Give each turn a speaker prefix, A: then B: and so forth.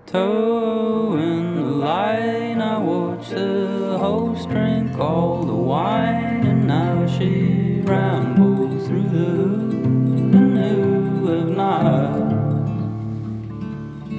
A: Towing the line, I watched the host drink all the wine, and now she ran